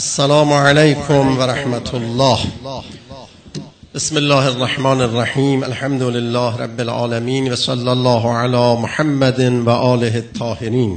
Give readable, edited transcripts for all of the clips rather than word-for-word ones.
السلام علیکم و رحمت الله. بسم الله الرحمن الرحیم. الحمد لله رب العالمین و صلی الله علی محمد و آله الطاهرین.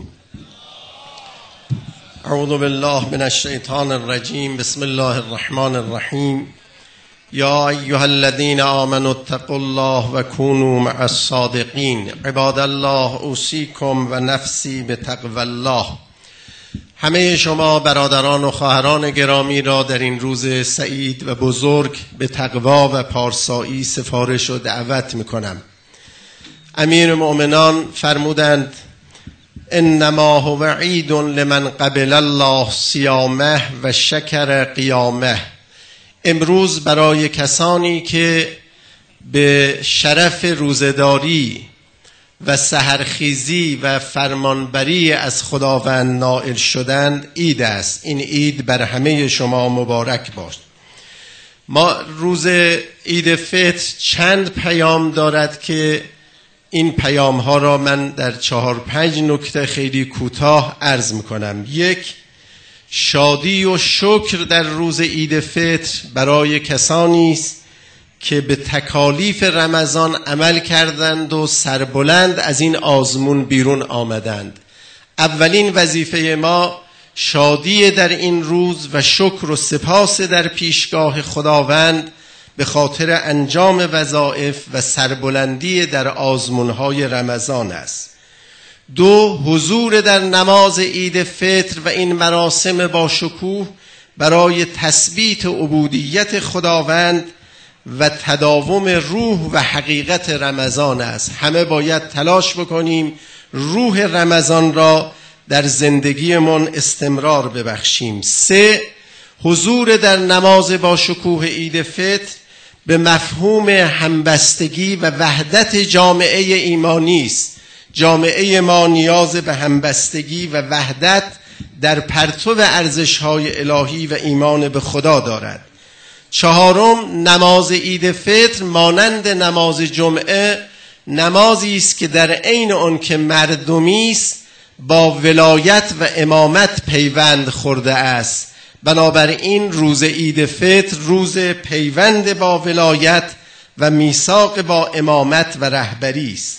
اعوذ بالله من الشیطان الرجیم. بسم الله الرحمن الرحیم. یا ایها الذین آمنوا اتقوا الله و کونوا مع الصادقین. عباد الله اوصیکم و نفسی بتقوی الله. همه شما برادران و خواهران گرامی را در این روز سعید و بزرگ به تقوا و پارسایی سفارش و دعوت میکنم. امیر مؤمنان فرمودند انما هو عید لمن قبل الله صیامه و شکر قیامه. امروز برای کسانی که به شرف روزداری و سحرخیزی و فرمانبری از خداوند نائل شدند عید است. این عید بر همه شما مبارک باشد. ما روز عید فطر چند پیام دارد که این پیام ها را من در 4-5 نکته خیلی کوتاه عرض میکنم. یک، شادی و شکر در روز عید فطر برای کسانی است که به تکالیف رمضان عمل کردند و سربلند از این آزمون بیرون آمدند. اولین وظیفه ما شادی در این روز و شکر و سپاس در پیشگاه خداوند به خاطر انجام وظایف و سربلندی در آزمونهای رمضان است. 2، حضور در نماز عید فطر و این مراسم با شکوه برای تثبیت عبودیت خداوند و تداوم روح و حقیقت رمضان است. همه باید تلاش بکنیم روح رمضان را در زندگیمون استمرار ببخشیم. 3، حضور در نماز با شکوه عید فطر به مفهوم همبستگی و وحدت جامعه ایمانی است. جامعه ما نیاز به همبستگی و وحدت در پرتو ارزش‌های الهی و ایمان به خدا دارد. 4، نماز عید فطر مانند نماز جمعه نمازی است که در عین آن که مردمی است با ولایت و امامت پیوند خورده است. بنابراین روز عید فطر روز پیوند با ولایت و میثاق با امامت و رهبری است.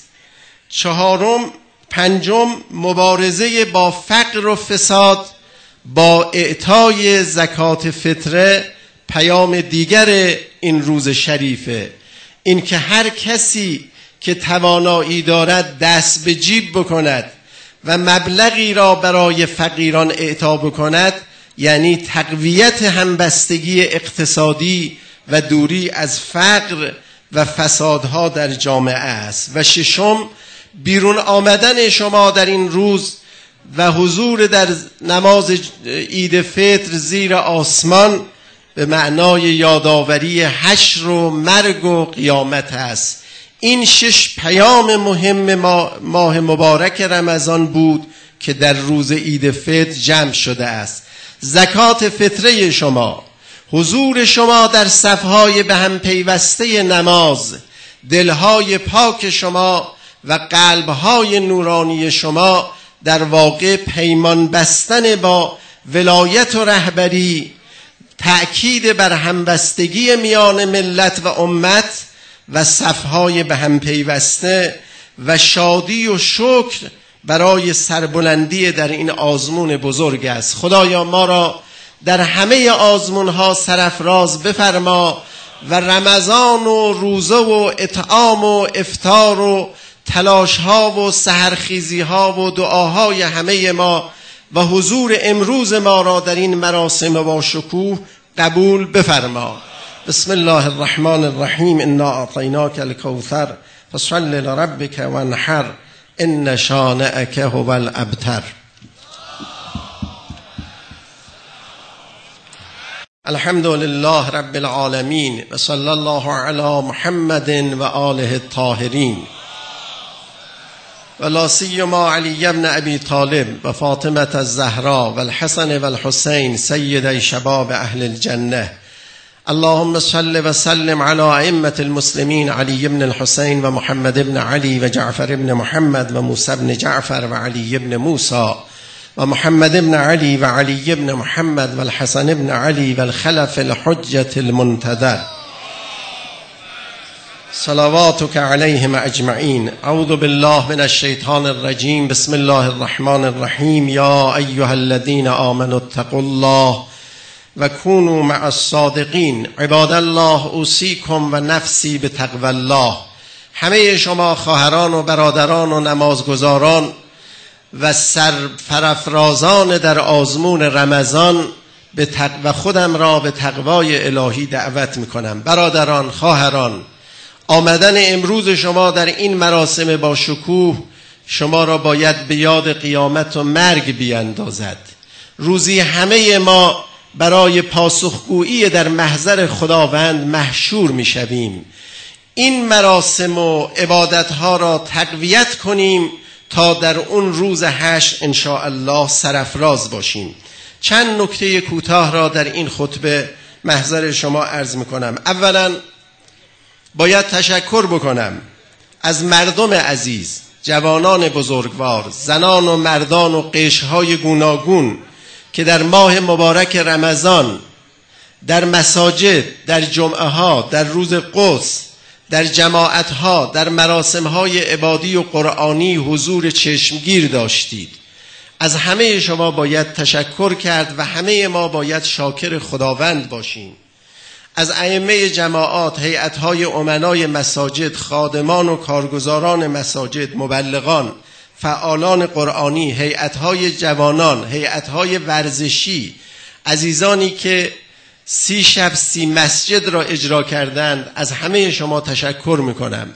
5، مبارزه با فقر و فساد با اعطای زکات فطره پیام دیگر این روز شریفه. این که هر کسی که توانایی دارد دست به جیب بکند و مبلغی را برای فقیران اعطا بکند، یعنی تقویت همبستگی اقتصادی و دوری از فقر و فسادها در جامعه است. و 6، بیرون آمدن شما در این روز و حضور در نماز عید فطر زیر آسمان به معنای یادآوری حشر و مرگ و قیامت است. این 6 پیام مهم ماه مبارک رمضان بود که در روز عید فطر جمع شده است. زکات فطره شما، حضور شما در صفهای به هم پیوسته نماز، دلهای پاک شما و قلبهای نورانی شما در واقع پیمان بستن با ولایت و رهبری، تأکید بر همبستگی میان ملت و امت و صفهای به هم پیوسته و شادی و شکر برای سربلندی در این آزمون بزرگ است. خدایا ما را در همه آزمونها سرافراز بفرما و رمضان و روزه و اطعام و افطار و تلاشها و سحرخیزیها و دعاهای همه ما و حضور امروز ما را در این مراسم با شکوه قبول بفرما. بسم الله الرحمن الرحیم. انا اعطیناک الکوثر فصل لربک وانحر ان شانئک هو الابتر. الحمد لله رب العالمین و صلی الله علی محمد و آله الطاهرین و لا سیما علی ابن ابی طالب و فاطمه الزهرا و الحسن و الحسین سیدی شباب اهل الجنه. اللهم صل و سلم علی ائمه المسلمین علی ابن الحسین و محمد ابن علی و جعفر ابن محمد و موسی ابن جعفر و علی ابن موسی و محمد بن علی و علی بن محمد و الحسن بن علی و الخلف الحجة المنتظر صلواتك علیهم اجمعین. اعوذ بالله من الشیطان الرجیم. بسم الله الرحمن الرحیم. یا ایها الذین آمنوا اتقوا الله و کونوا مع الصادقین. عباد الله اوصیکم و نفسی بتقوی الله. همه شما خواهران و برادران و نمازگزاران و سرفرازان در آزمون رمضان و خودم را به تقوای الهی دعوت میکنم. برادران، خواهران، آمدن امروز شما در این مراسم با شکوه شما را باید به یاد قیامت و مرگ بیندازد. روزی همه ما برای پاسخگویی در محضر خداوند محشور میشویم. این مراسم و عبادتها را تقویت کنیم تا در اون روز حشر ان شاء الله سرافراز باشیم. چند نکته کوتاه را در این خطبه محضر شما عرض میکنم. اولا باید تشکر بکنم از مردم عزیز، جوانان بزرگوار، زنان و مردان و قشرهای گوناگون که در ماه مبارک رمضان در مساجد، در جمعه ها، در روز قدس، در جماعت ها، در مراسم های عبادی و قرآنی حضور چشمگیر داشتید. از همه شما باید تشکر کرد و همه ما باید شاکر خداوند باشیم. از ائمه جماعات، هیئت‌های امنای مساجد، خادمان و کارگزاران مساجد، مبلغان، فعالان قرآنی، هیئت‌های جوانان، هیئت‌های ورزشی، عزیزانی که 30 شب 30 مسجد را اجرا کردند، از همه شما تشکر میکنم.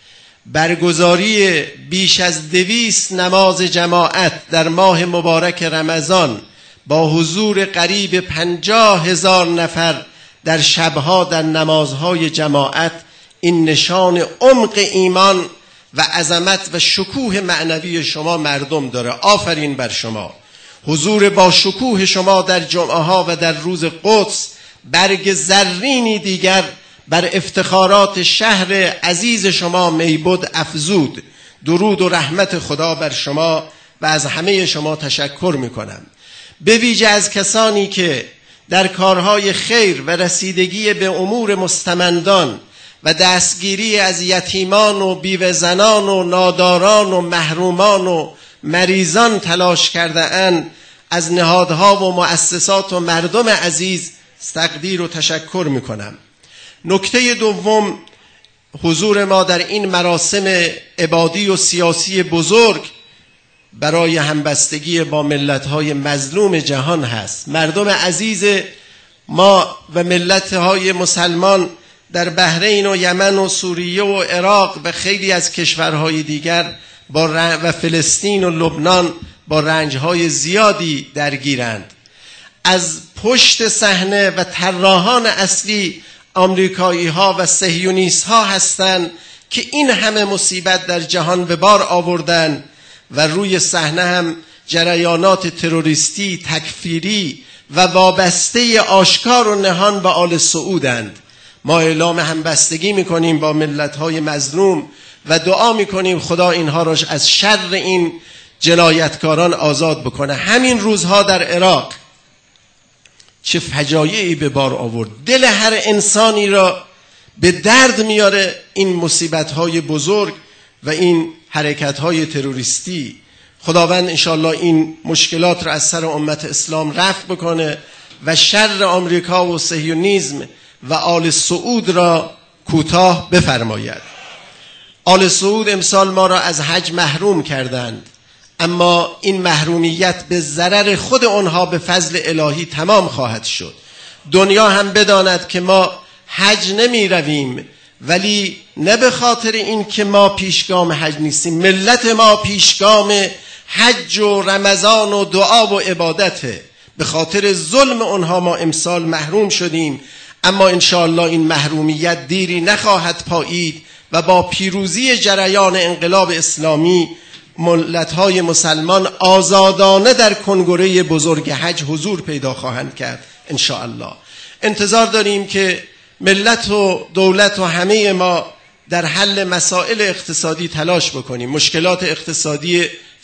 برگزاری بیش از 200 نماز جماعت در ماه مبارک رمضان با حضور قریب 50,000 نفر در شبها در نمازهای جماعت، این نشان عمق ایمان و عظمت و شکوه معنوی شما مردم داره. آفرین بر شما. حضور با شکوه شما در جمعه ها و در روز قدس برگ زرینی دیگر بر افتخارات شهر عزیز شما میبد افزود. درود و رحمت خدا بر شما و از همه شما تشکر میکنم. به ویژه از کسانی که در کارهای خیر و رسیدگی به امور مستمندان و دستگیری از یتیمان و بیوه زنان و ناداران و محرومان و مریضان تلاش کرده اند، از نهادها و مؤسسات و مردم عزیز تقدیر و تشکر میکنم. نکته دوم، حضور ما در این مراسم عبادی و سیاسی بزرگ برای همبستگی با ملت‌های مظلوم جهان هست. مردم عزیز ما و ملت‌های مسلمان در بحرین و یمن و سوریه و عراق و خیلی از کشورهای دیگر و فلسطین و لبنان با رنج‌های زیادی درگیرند. از پشت صحنه و طراحان اصلی آمریکایی‌ها و صهیونیست‌ها هستند که این همه مصیبت در جهان به بار آوردند و روی صحنه هم جریانات تروریستی، تکفیری و وابسته آشکار و نهان به آل سعودند. ما اعلام همبستگی میکنیم با ملت‌های مظلوم و دعا میکنیم خدا اینها را از شر این جنایتکاران آزاد بکنه. همین روزها در عراق چه فجایعی به بار آورد. دل هر انسانی را به درد میاره این مصیبت‌های بزرگ و این حرکت‌های تروریستی. خداوند انشاءالله این مشکلات را از سر امت اسلام رفع بکنه و شر آمریکا و صهیونیسم و آل سعود را کوتاه بفرماید. آل سعود امسال ما را از حج محروم کردند، اما این محرومیت به ضرر خود آنها به فضل الهی تمام خواهد شد. دنیا هم بداند که ما حج نمی رویم، ولی نه به خاطر این که ما پیشگام حج نیستیم. ملت ما پیشگام حج و رمضان و دعا و عبادته. به خاطر ظلم آنها ما امسال محروم شدیم، اما انشاءالله این محرومیت دیری نخواهد پایید و با پیروزی جریان انقلاب اسلامی ملت‌های مسلمان آزادانه در کنگره بزرگ حج حضور پیدا خواهند کرد انشاءالله. انتظار داریم که ملت و دولت و همه ما در حل مسائل اقتصادی تلاش بکنیم. مشکلات اقتصادی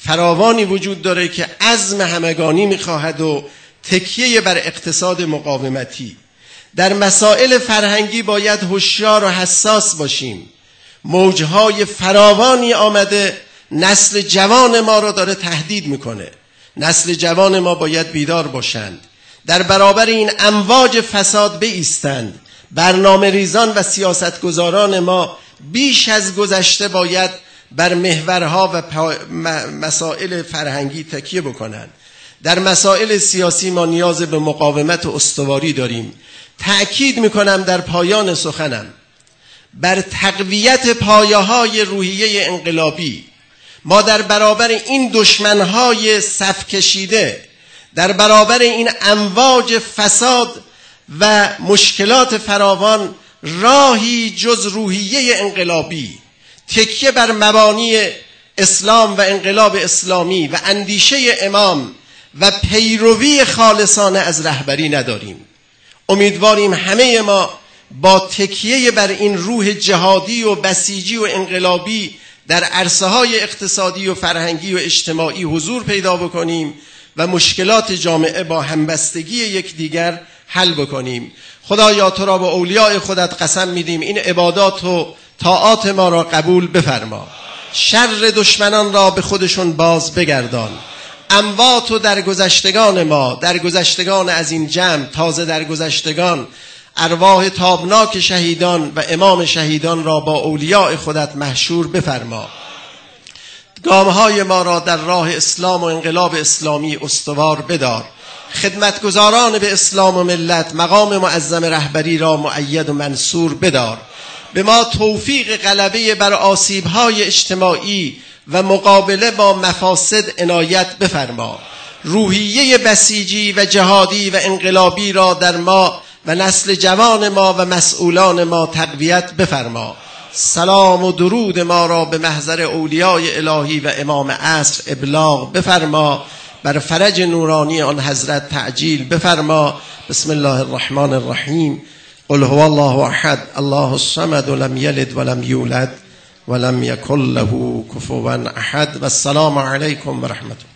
فراوانی وجود داره که عزم همگانی میخواهد و تکیه بر اقتصاد مقاومتی. در مسائل فرهنگی باید هوشیار و حساس باشیم. موجهای فراوانی آمده، نسل جوان ما را داره تهدید میکنه. نسل جوان ما باید بیدار باشند، در برابر این امواج فساد بایستند. برنامه ریزان و سیاستگزاران ما بیش از گذشته باید بر محورها و مسائل فرهنگی تکیه بکنند. در مسائل سیاسی ما نیاز به مقاومت و استواری داریم. تأکید میکنم در پایان سخنم بر تقویت پایه‌های روحیه انقلابی. ما در برابر این دشمنهای صف کشیده، در برابر این امواج فساد و مشکلات فراوان، راهی جز روحیه انقلابی، تکیه بر مبانی اسلام و انقلاب اسلامی و اندیشه امام و پیروی خالصانه از رهبری نداریم. امیدواریم همه ما با تکیه بر این روح جهادی و بسیجی و انقلابی در عرصه‌های اقتصادی و فرهنگی و اجتماعی حضور پیدا بکنیم و مشکلات جامعه با همبستگی یکدیگر حل بکنیم. خدایا تو را به اولیاء خودت قسم میدیم این عبادات و طاعات ما را قبول بفرما. شر دشمنان را به خودشون باز بگردان. اموات و درگذشتگان ما، درگذشتگان از این جمع، تازه درگذشتگان، ارواح تابناک شهیدان و امام شهیدان را با اولیاء خودت محشور بفرما. گامهای ما را در راه اسلام و انقلاب اسلامی استوار بدار. خدمتگزاران به اسلام و ملت مقام معظم رهبری را مؤید و منصور بدار. به ما توفیق غلبه بر آسیب‌های اجتماعی و مقابله با مفاسد عنایت بفرما. روحیه بسیجی و جهادی و انقلابی را در ما و نسل جوان ما و مسئولان ما تقویت بفرما. سلام و درود ما را به محضر اولیاء الهی و امام عصر ابلاغ بفرما. بر فرج نورانی آن حضرت تعجیل بفرما. بسم الله الرحمن الرحیم. قل هو الله احد الله الصمد لم یلد ولم یولد ولم یکن له کفوا احد. و السلام علیکم و رحمت الله.